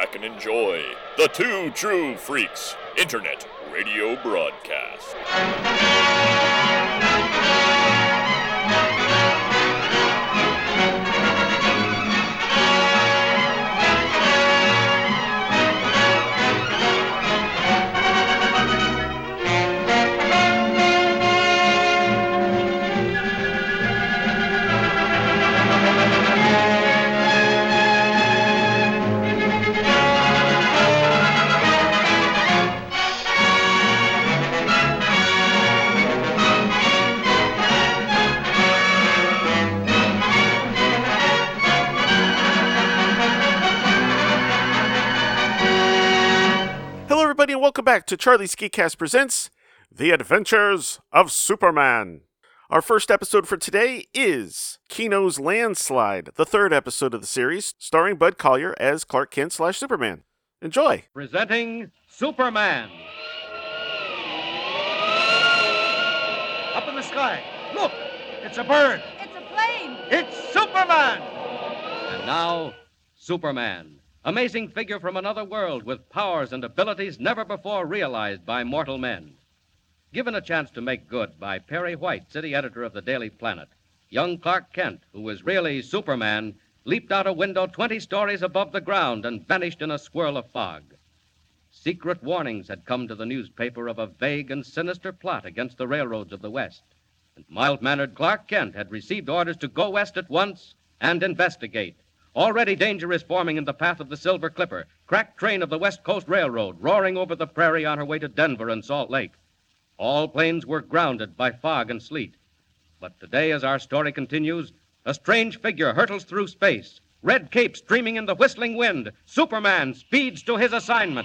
back and enjoy the Two True Freaks Internet Radio Broadcast. And welcome back to Charlie's Geekcast presents The Adventures of Superman. Our first episode for today is Kino's Landslide, the third episode of the series, starring Bud Collyer as Clark Kent / Superman. Enjoy. Presenting Superman. Up in the sky. Look, it's a bird. It's a plane. It's Superman. And now, Superman. Amazing figure from another world with powers and abilities never before realized by mortal men. Given a chance to make good by Perry White, city editor of the Daily Planet, young Clark Kent, who was really Superman, leaped out a window 20 stories above the ground and vanished in a swirl of fog. Secret warnings had come to the newspaper of a vague and sinister plot against the railroads of the West. And mild-mannered Clark Kent had received orders to go west at once and investigate. Already danger is forming in the path of the Silver Clipper, crack train of the West Coast Railroad, roaring over the prairie on her way to Denver and Salt Lake. All planes were grounded by fog and sleet. But today, as our story continues, a strange figure hurtles through space. Red cape streaming in the whistling wind. Superman speeds to his assignment.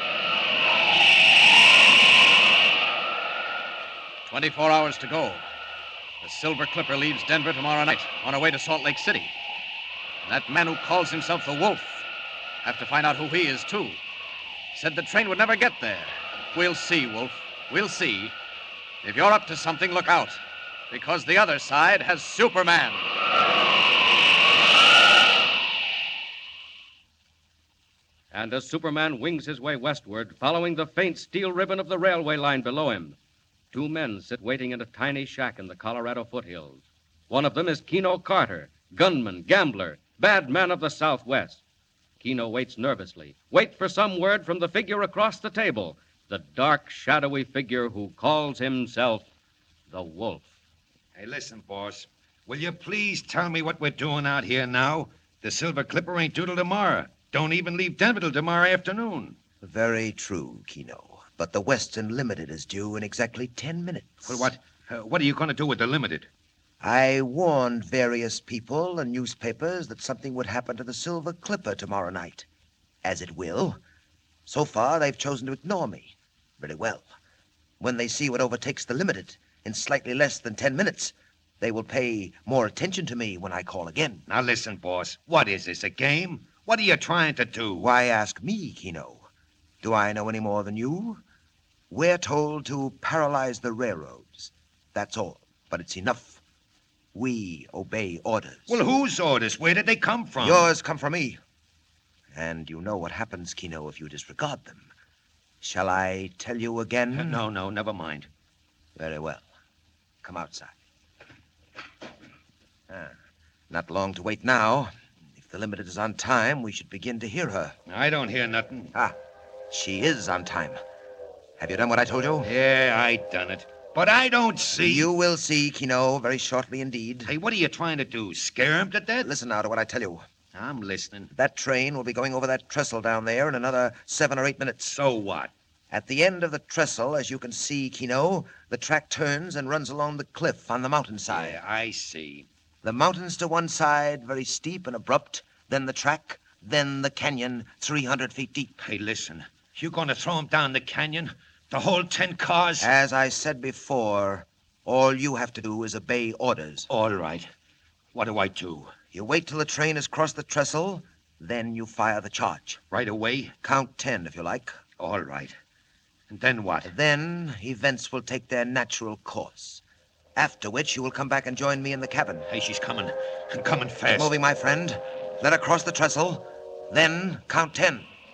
24 hours to go. The Silver Clipper leaves Denver tomorrow night on her way to Salt Lake City. That man who calls himself the Wolf, have to find out who he is, too. Said the train would never get there. We'll see, Wolf. We'll see. If you're up to something, look out. Because the other side has Superman. And as Superman wings his way westward, following the faint steel ribbon of the railway line below him, two men sit waiting in a tiny shack in the Colorado foothills. One of them is Kino Carter, gunman, gambler, bad man of the Southwest. Kino waits nervously, waits for some word from the figure across the table, the dark, shadowy figure who calls himself the Wolf. Hey, listen, boss. Will you please tell me what we're doing out here now? The Silver Clipper ain't due till tomorrow. Don't even leave Denver till tomorrow afternoon. Very true, Kino. But the Western Limited is due in exactly 10 minutes. Well, what are you going to do with the Limited? I warned various people and newspapers that something would happen to the Silver Clipper tomorrow night. As it will. So far, they've chosen to ignore me. Very well. When they see what overtakes the Limited in slightly less than 10 minutes, they will pay more attention to me when I call again. Now, listen, boss. What is this, a game? What are you trying to do? Why ask me, Kino? Do I know any more than you? We're told to paralyze the railroads. That's all. But it's enough. We obey orders. Well, whose orders? Where did they come from? Yours come from me. And you know what happens, Kino, if you disregard them. Shall I tell you again? No, never mind. Very well. Come outside. Not long to wait now. If the Limited is on time, we should begin to hear her. I don't hear nothing. She is on time. Have you done what I told you? Yeah, I done it. But I don't see... You will see, Kino, very shortly indeed. Hey, what are you trying to do? Scare him to death? Listen now to what I tell you. I'm listening. That train will be going over that trestle down there in another 7 or 8 minutes. So what? At the end of the trestle, as you can see, Kino, the track turns and runs along the cliff on the mountainside. Yeah, I see. The mountains to one side, very steep and abrupt, then the track, then the canyon, 300 feet deep. Hey, listen. You going to throw him down the canyon? The whole 10 cars? As I said before, all you have to do is obey orders. All right. What do I do? You wait till the train has crossed the trestle, then you fire the charge. Right away? Count 10, if you like. All right. And then what? Then events will take their natural course. After which you will come back and join me in the cabin. Hey, she's coming. And coming fast. Keep moving, my friend. Let her cross the trestle. Then count 10.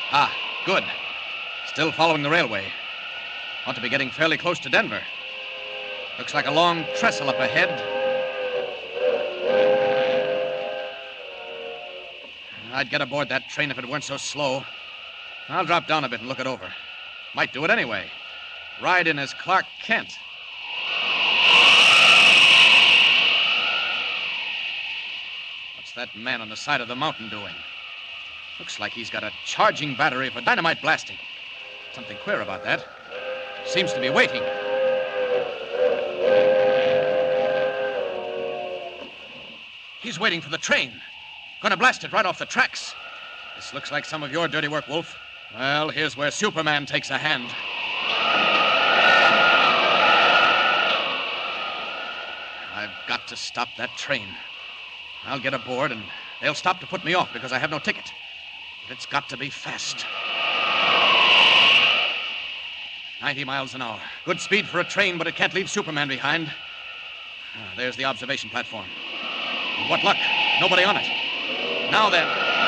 Ah, good. Still following the railway. Ought to be getting fairly close to Denver. Looks like a long trestle up ahead. I'd get aboard that train if it weren't so slow. I'll drop down a bit and look it over. Might do it anyway. Ride in as Clark Kent. What's that man on the side of the mountain doing? Looks like he's got a charging battery for dynamite blasting. Something queer about that. Seems to be waiting. He's waiting for the train. Gonna blast it right off the tracks. This looks like some of your dirty work, Wolf. Well, here's where Superman takes a hand. I've got to stop that train. I'll get aboard, and they'll stop to put me off because I have no ticket. But it's got to be fast. 90 miles an hour. Good speed for a train, but it can't leave Superman behind. There's the observation platform. What luck. Nobody on it. Now then.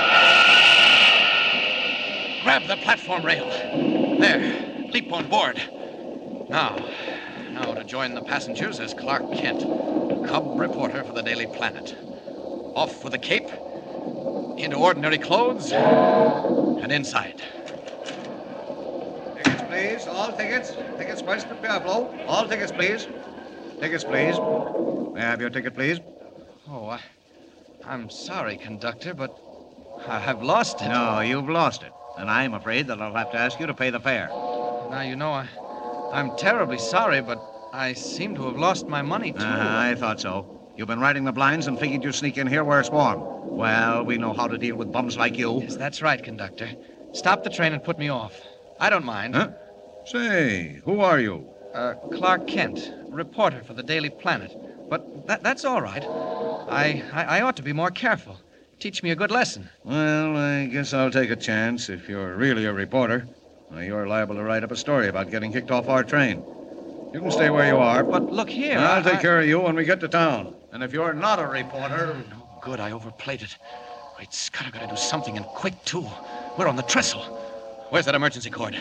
Grab the platform rail. There. Leap on board. Now to join the passengers is Clark Kent, cub reporter for the Daily Planet. Off with a cape, into ordinary clothes, and inside. Tickets, please. All tickets. Tickets first to Pueblo. All tickets, please. Tickets, please. May I have your ticket, please? Oh, I'm sorry, conductor, but I've lost it. No, you've lost it. And I'm afraid that I'll have to ask you to pay the fare. Now, you know, I'm terribly sorry, but I seem to have lost my money, too. I thought so. You've been riding the blinds and figured you'd sneak in here where it's warm. Well, we know how to deal with bums like you. Yes, that's right, conductor. Stop the train and put me off. I don't mind. Huh? Say, who are you? Clark Kent, reporter for the Daily Planet. But that's all right. I ought to be more careful. Teach me a good lesson. Well, I guess I'll take a chance if you're really a reporter. You're liable to write up a story about getting kicked off our train. You can stay where you are. But look here. I'll take care of you when we get to town. And if you're not a reporter... No good. I overplayed it. Great Scott, I've got to do something, and quick, too. We're on the trestle. Where's that emergency cord?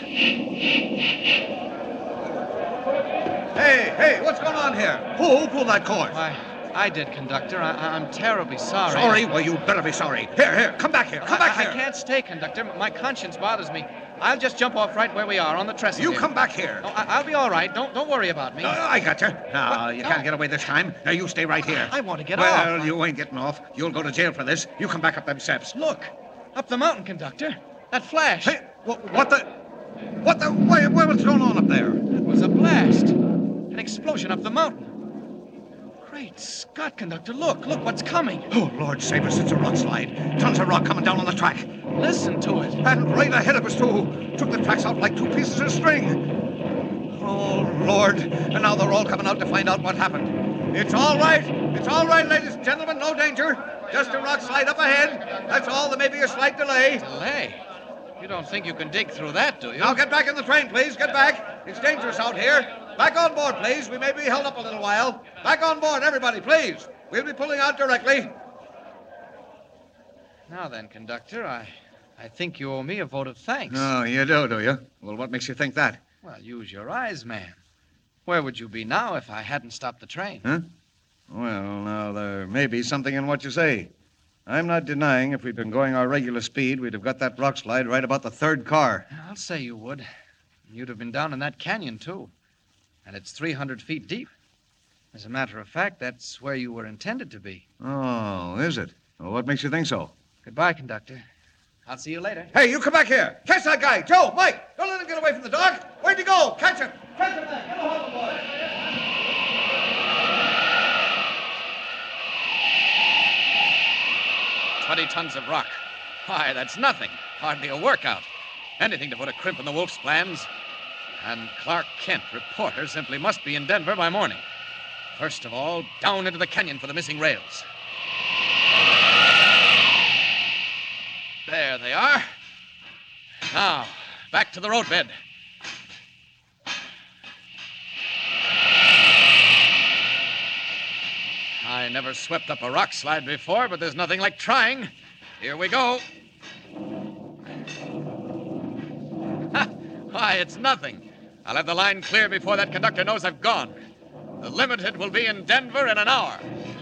Hey, what's going on here? Who pulled that cord? Why, I did, conductor. I'm terribly sorry. Sorry? Well, you better be sorry. Here, come back here. Come back here. I can't stay, conductor. My conscience bothers me. I'll just jump off right where we are on the trestle. You here. come back here. No, I'll be all right. Don't worry about me. I got you. No, you can't get away this time. Now, you stay right here. I want to get off. off. Well, you ain't getting off. You'll go to jail for this. You come back up them steps. Look, up the mountain, conductor. That flash. Hey, what the... What's going on up there? It was a blast. An explosion up the mountain. Great Scott, conductor, look what's coming. Oh, Lord save us, it's a rock slide. Tons of rock coming down on the track. Listen to it. And right ahead of us, too. Took the tracks out like two pieces of string. Oh, Lord. And now they're all coming out to find out what happened. It's all right. It's all right, ladies and gentlemen. No danger. Just a rock slide up ahead. That's all. There may be a slight delay. Delay? You don't think you can dig through that, do you? Now get back in the train, please. Get back. It's dangerous out here. Back on board, please. We may be held up a little while. Back on board, everybody, please. We'll be pulling out directly. Now then, conductor, I think you owe me a vote of thanks. Oh, you do you? Well, what makes you think that? Well, use your eyes, man. Where would you be now if I hadn't stopped the train? Huh? Well, now, there may be something in what you say. I'm not denying if we'd been going our regular speed, we'd have got that rock slide right about the third car. I'll say you would. You'd have been down in that canyon, too. And it's 300 feet deep. As a matter of fact, that's where you were intended to be. Oh, is it? Well, what makes you think so? Goodbye, conductor. I'll see you later. Hey, you come back here. Catch that guy. Joe, Mike, don't let him get away from the dog. Where'd he go? Catch him. Catch him, man. Get a hold of the boy. 20 tons of rock. Why, that's nothing. Hardly a workout. Anything to put a crimp in the Wolf's plans. And Clark Kent, reporter, simply must be in Denver by morning. First of all, down into the canyon for the missing rails. There they are. Now, back to the roadbed. I never swept up a rock slide before, but there's nothing like trying. Here we go. Why, it's nothing. I'll have the line clear before that conductor knows I've gone. The Limited will be in Denver in an hour.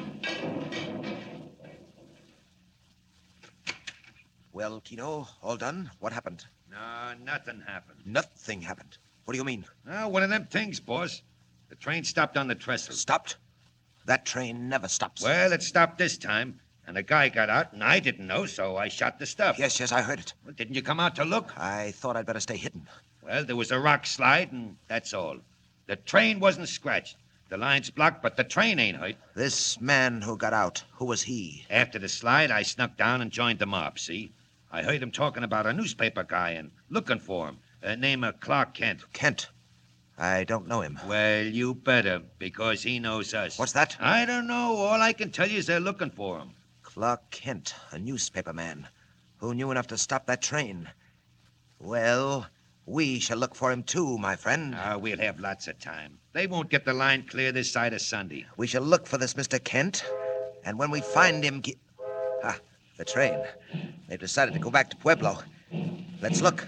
Well, Kino, all done? What happened? No, nothing happened. Nothing happened. What do you mean? One of them things, boss. The train stopped on the trestle. Stopped? That train never stops. Well, it stopped this time, and a guy got out, and I didn't know, so I shot the stuff. Yes, I heard it. Well, didn't you come out to look? I thought I'd better stay hidden. Well, there was a rock slide, and that's all. The train wasn't scratched. The line's blocked, but the train ain't hurt. This man who got out, who was he? After the slide, I snuck down and joined the mob, see? I heard him talking about a newspaper guy and looking for him. Name of Clark Kent. Kent. I don't know him. Well, you better, because he knows us. What's that? I don't know. All I can tell you is they're looking for him. Clark Kent, a newspaper man, who knew enough to stop that train. Well, we shall look for him too, my friend. We'll have lots of time. They won't get the line clear this side of Sunday. We shall look for this Mr. Kent, and when we find him... the train. They've decided to go back to Pueblo. Let's look.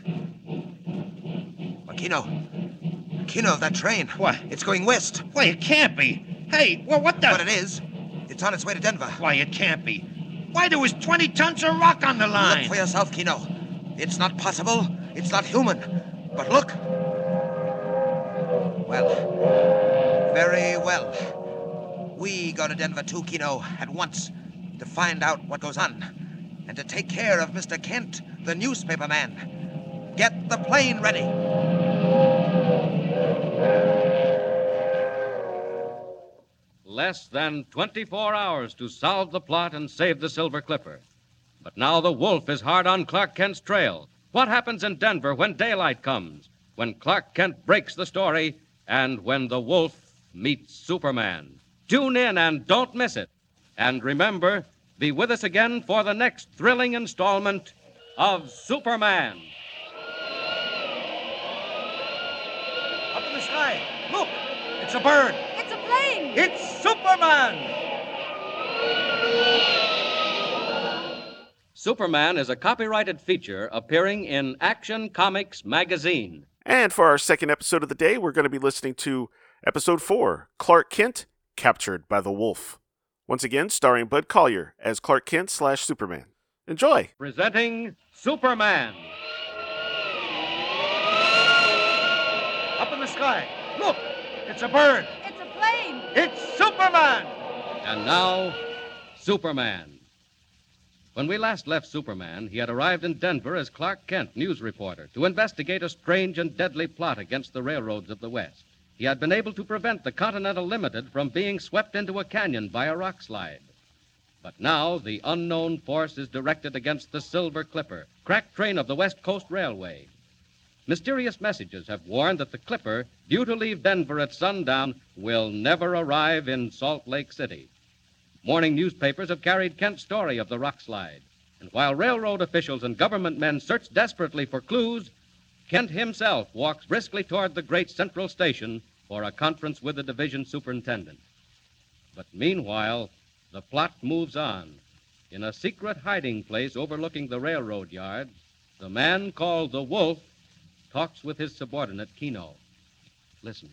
Kino, that train. What? It's going west. Why, it can't be. Hey, well, what the... But it is. It's on its way to Denver. Why, it can't be. Why, there was 20 tons of rock on the line. Look for yourself, Kino. It's not possible. It's not human. But look. Well, very well. We go to Denver too, Kino, at once, to find out what goes on, and to take care of Mr. Kent, the newspaper man. Get the plane ready. Less than 24 hours to solve the plot and save the Silver Clipper. But now the wolf is hard on Clark Kent's trail. What happens in Denver when daylight comes? When Clark Kent breaks the story, and when the wolf meets Superman? Tune in and don't miss it. And remember, be with us again for the next thrilling installment of Superman. Up in the sky. Look, it's a bird. It's a plane. It's Superman. Superman is a copyrighted feature appearing in Action Comics magazine. And for our second episode of the day, we're going to be listening to Episode 4, Clark Kent, Captured by the Wolf. Once again, starring Bud Collyer as Clark Kent/Superman. Enjoy! Presenting Superman. Up in the sky. Look, it's a bird. It's a plane. It's Superman. And now, Superman. When we last left Superman, he had arrived in Denver as Clark Kent, news reporter, to investigate a strange and deadly plot against the railroads of the West. He had been able to prevent the Continental Limited from being swept into a canyon by a rock slide. But now the unknown force is directed against the Silver Clipper, crack train of the West Coast Railway. Mysterious messages have warned that the Clipper, due to leave Denver at sundown, will never arrive in Salt Lake City. Morning newspapers have carried Kent's story of the rock slide. And while railroad officials and government men search desperately for clues, Kent himself walks briskly toward the great Central Station for a conference with the division superintendent. But meanwhile, the plot moves on. In a secret hiding place overlooking the railroad yards, the man called the Wolf talks with his subordinate, Kino. Listen.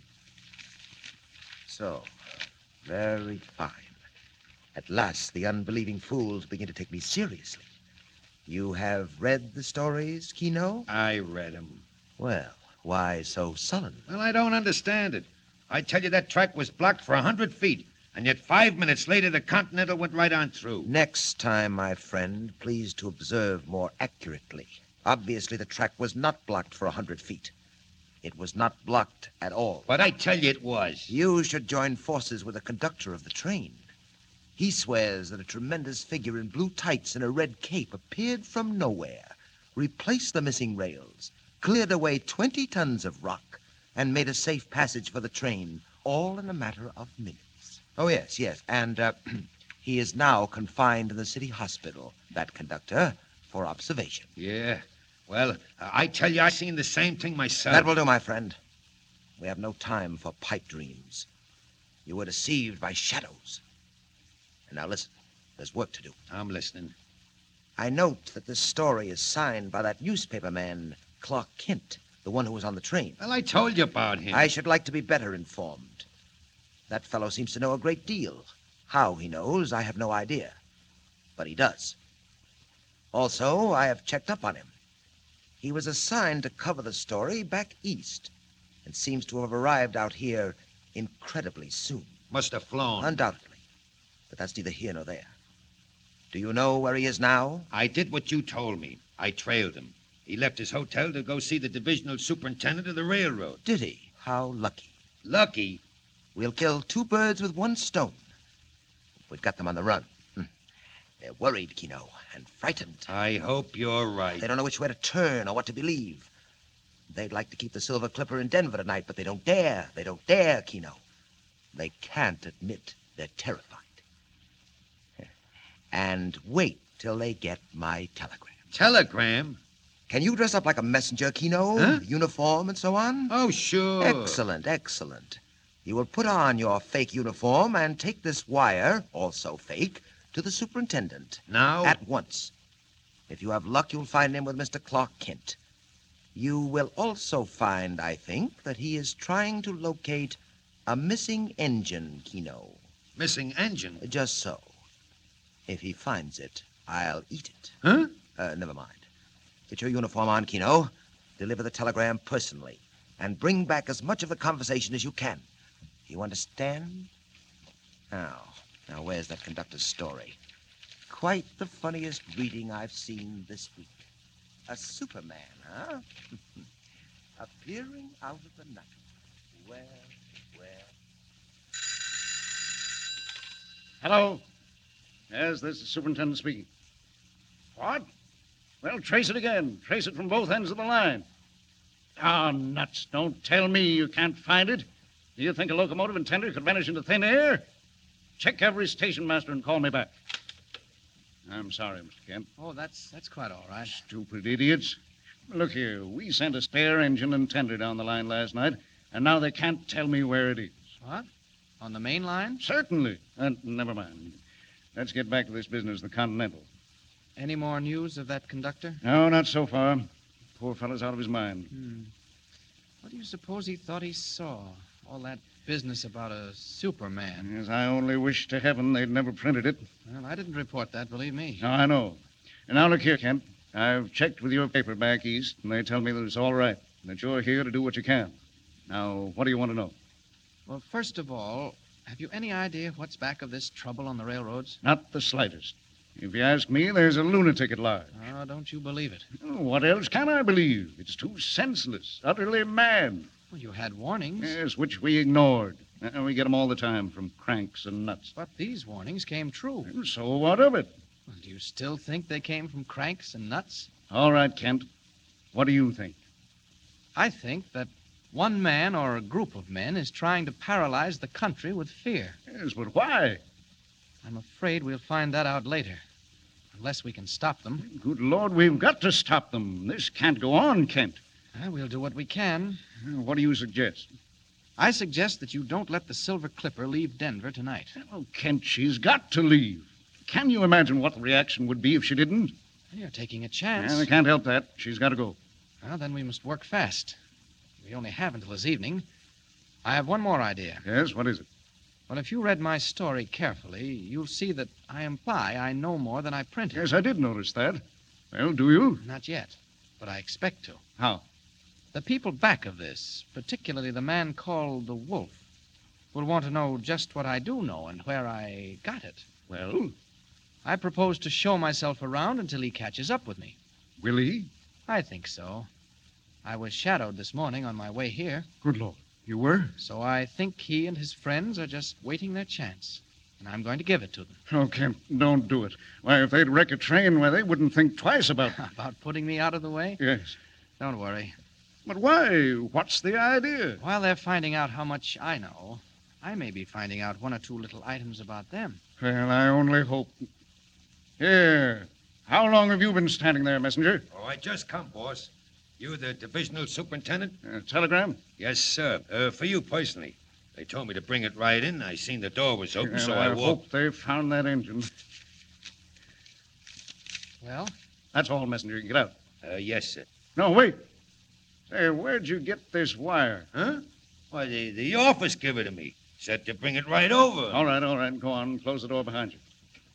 So, very fine. At last, the unbelieving fools begin to take me seriously. You have read the stories, Kino? I read them. Well, why so sullen? Well, I don't understand it. I tell you, that track was blocked for 100 feet, and yet 5 minutes later, the Continental went right on through. Next time, my friend, please to observe more accurately. Obviously, the track was not blocked for 100 feet. It was not blocked at all. But I tell you it was. You should join forces with the conductor of the train. He swears that a tremendous figure in blue tights and a red cape appeared from nowhere, replaced the missing rails, cleared away 20 tons of rock, and made a safe passage for the train, all in a matter of minutes. Oh, yes. And he is now confined in the city hospital, that conductor, for observation. Yeah. Well, I tell you, I seen the same thing myself. That will do, my friend. We have no time for pipe dreams. You were deceived by shadows. And now listen, there's work to do. I'm listening. I note that this story is signed by that newspaper man, Clark Kent, The one who was on the train. Well, I told you about him. I should like to be better informed. That fellow seems to know a great deal. How he knows, I have no idea. But he does. Also, I have checked up on him. He was assigned to cover the story back east and seems to have arrived out here incredibly soon. Must have flown. Undoubtedly. But that's neither here nor there. Do you know where he is now? I did what you told me. I trailed him. He left his hotel to go see the divisional superintendent of the railroad. Did he? How lucky. Lucky? We'll kill 2 birds with 1 stone. We've got them on the run. They're worried, Kino, and frightened. I hope you're right. They don't know which way to turn or what to believe. They'd like to keep the Silver Clipper in Denver tonight, but they don't dare. They don't dare, Kino. They can't admit they're terrified. And wait till they get my telegram. Telegram? Can you dress up like a messenger, Kino? Huh? Uniform and so on? Oh, sure. Excellent, excellent. You will put on your fake uniform and take this wire, also fake, to the superintendent. Now? At once. If you have luck, you'll find him with Mr. Clark Kent. You will also find, I think, that he is trying to locate a missing engine, Kino. Missing engine? Just so. If he finds it, I'll eat it. Huh? Never mind. Get your uniform on, Kino. Deliver the telegram personally. And bring back as much of the conversation as you can. You understand? Now, where's that conductor's story? Quite the funniest reading I've seen this week. A Superman, huh? Appearing out of the night. Well. Hello? Yes, this is the superintendent speaking. What? Well, trace it again. Trace it from both ends of the line. Ah, nuts. Don't tell me you can't find it. Do you think a locomotive and tender could vanish into thin air? Check every station master and call me back. I'm sorry, Mr. Kent. Oh, that's quite all right. Stupid idiots. Look here, we sent a spare engine and tender down the line last night, and now they can't tell me where it is. What? On the main line? Certainly. Never mind. Let's get back to this business, the Continental. Any more news of that conductor? No, not so far. Poor fellow's out of his mind. What do you suppose he thought he saw? All that business about a Superman. Yes, I only wish to heaven they'd never printed it. Well, I didn't report that, believe me. No, I know. And now look here, Kent. I've checked with your paper back east, and they tell me that it's all right, and that you're here to do what you can. Now, what do you want to know? Well, first of all, have you any idea what's back of this trouble on the railroads? Not the slightest. If you ask me, there's a lunatic at large. Oh, don't you believe it? Oh, what else can I believe? It's too senseless, utterly mad. Well, you had warnings. Yes, which we ignored. We get them all the time from cranks and nuts. But these warnings came true. And so what of it? Well, do you still think they came from cranks and nuts? All right, Kent. What do you think? I think that one man or a group of men is trying to paralyze the country with fear. Yes, but why? I'm afraid we'll find that out later. Unless we can stop them. Good Lord, we've got to stop them. This can't go on, Kent. We'll do what we can. What do you suggest? I suggest that you don't let the Silver Clipper leave Denver tonight. Oh, Kent, she's got to leave. Can you imagine what the reaction would be if she didn't? You're taking a chance. I can't help that. She's got to go. Well, then we must work fast. We only have until this evening. I have one more idea. Yes, what is it? Well, if you read my story carefully, you'll see that I imply I know more than I printed. Yes, I did notice that. Well, do you? Not yet, but I expect to. How? The people back of this, particularly the man called the Wolf, will want to know just what I do know and where I got it. Well? I propose to show myself around until he catches up with me. Will he? I think so. I was shadowed this morning on my way here. Good Lord. You were? So I think he and his friends are just waiting their chance. And I'm going to give it to them. Oh, Kent, don't do it. Why, if they'd wreck a train, they wouldn't think twice about it. About putting me out of the way? Yes. Don't worry. But why? What's the idea? While they're finding out how much I know, I may be finding out one or two little items about them. Well, I only hope. Here. How long have you been standing there, messenger? Oh, I just come, boss. You the divisional superintendent? Telegram? Yes, sir. For you personally. They told me to bring it right in. I seen the door was open, so I walked. hope they found that engine. Well? That's all, messenger. Get out. Yes, sir. No, wait. Hey, where'd you get this wire? Huh? Why, the office gave it to me. Said to bring it right over. All right. Go on. Close the door behind you.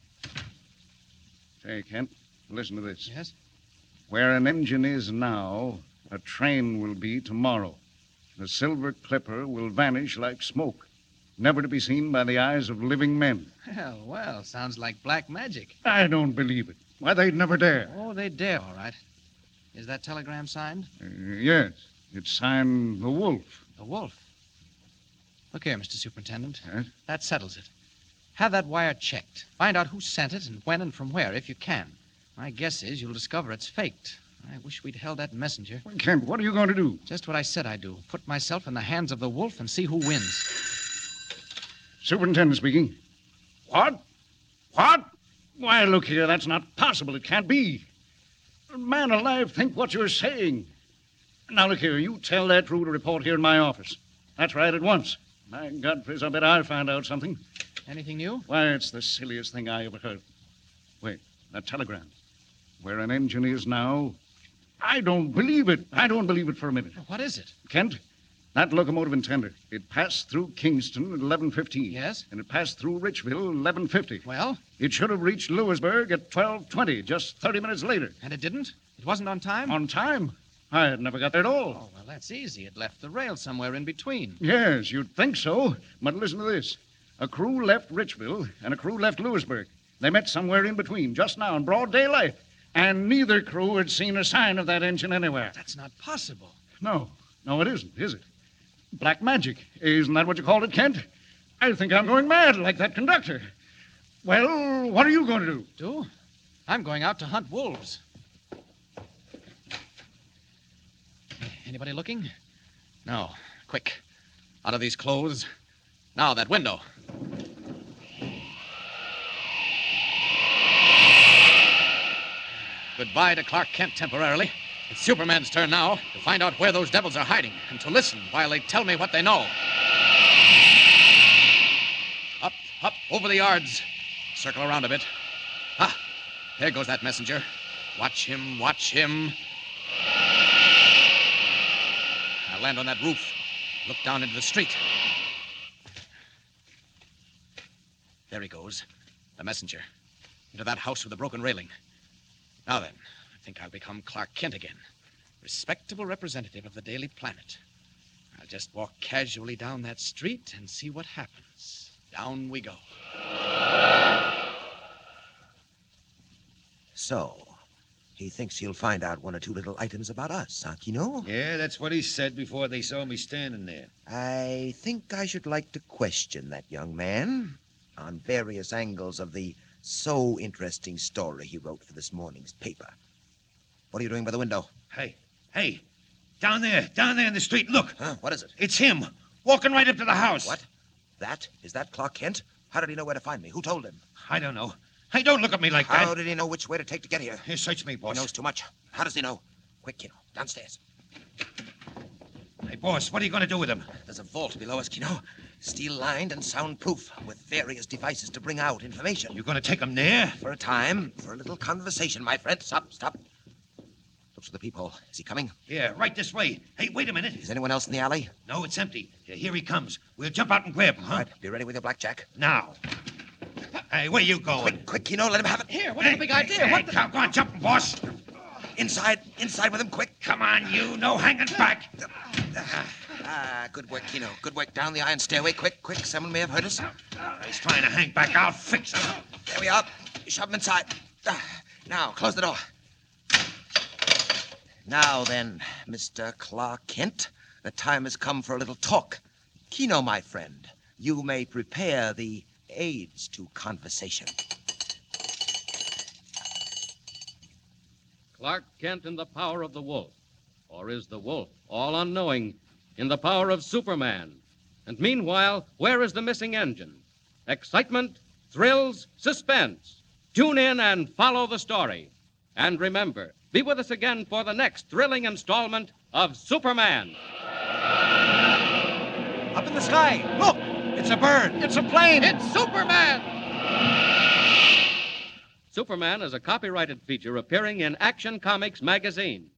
Say, Kent, listen to this. Yes? Where an engine is now, a train will be tomorrow. The Silver Clipper will vanish like smoke, never to be seen by the eyes of living men. Well, sounds like black magic. I don't believe it. Why, they'd never dare. Oh, they dare, all right. Is that telegram signed? Yes. It's signed The Wolf. The Wolf. Look here, Mr. Superintendent. Yes? That settles it. Have that wire checked. Find out who sent it and when and from where, if you can. My guess is you'll discover it's faked. I wish we'd held that messenger. Kent, what are you going to do? Just what I said I'd do. Put myself in the hands of the Wolf and see who wins. Superintendent speaking. What? Why, look here, that's not possible. It can't be. Man alive, think what you're saying. Now, look here, you tell that crew to report here in my office. That's right, at once. My God, Frizz, I bet I'll find out something. Anything new? Why, it's the silliest thing I ever heard. Wait, that telegram. Where an engine is now. I don't believe it. I don't believe it for a minute. What is it? Kent, that locomotive and tender. It passed through Kingston at 11:15. Yes? And it passed through Richville at 11:50. Well? It should have reached Lewisburg at 12:20, just 30 minutes later. And it didn't? It wasn't on time? On time? I had never got there at all. Oh, well, that's easy. It left the rail somewhere in between. Yes, you'd think so. But listen to this. A crew left Richville and a crew left Lewisburg. They met somewhere in between, just now in broad daylight. And neither crew had seen a sign of that engine anywhere. That's not possible. No, it isn't, is it? Black magic. Isn't that what you called it, Kent? I think I'm going mad like that conductor. Well, what are you going to do? Do? I'm going out to hunt wolves. Anybody looking? No. Quick. Out of these clothes. Now, that window. Goodbye to Clark Kent temporarily. It's Superman's turn now to find out where those devils are hiding and to listen while they tell me what they know. Up, over the yards. Circle around a bit. Ah, there goes that messenger. Watch him. I'll land on that roof. Look down into the street. There he goes. The messenger. Into that house with the broken railing. Now then, I think I'll become Clark Kent again. Respectable representative of the Daily Planet. I'll just walk casually down that street and see what happens. Down we go. So, he thinks he'll find out one or two little items about us, huh, Kino? Yeah, that's what he said before they saw me standing there. I think I should like to question that young man on various angles of the so interesting story he wrote for this morning's paper. What are you doing by the window? Hey, down there in the street, look. Huh? What is it? It's him, walking right up to the house. What? Is that Clark Kent? How did he know where to find me? Who told him? I don't know. Hey, don't look at me like that. How did he know which way to take to get here? Here, search me, boss. He knows too much. How does he know? Quick, Kino, downstairs. Hey, boss, what are you going to do with him? There's a vault below us, Kino. Steel-lined and soundproof, with various devices to bring out information. You going to take him there? For a time, for a little conversation, my friend. Stop. Look for the peephole. Is he coming? Yeah, right this way. Hey, wait a minute. Is anyone else in the alley? No, it's empty. Here he comes. We'll jump out and grab him, huh? All right, be ready with your blackjack. Now. Hey, where you going? Quick, Kino, let him have it. Here, what's the big idea? Hey, come on, jump, boss. Inside with him, quick. Come on, you. No hanging back. Good work, Kino. Good work. Down the iron stairway. Quick. Someone may have heard us. He's trying to hang back. I'll fix him. There we are. Shove him inside. Now, close the door. Now then, Mr. Clark Kent, the time has come for a little talk. Kino, my friend, you may prepare the aids to conversation. Clark Kent in the power of the wolf. Or is the wolf, all unknowing, in the power of Superman? And meanwhile, where is the missing engine? Excitement, thrills, suspense. Tune in and follow the story. And remember, be with us again for the next thrilling installment of Superman. Up in the sky. Look! It's a bird. It's a plane. It's Superman! Superman is a copyrighted feature appearing in Action Comics magazine.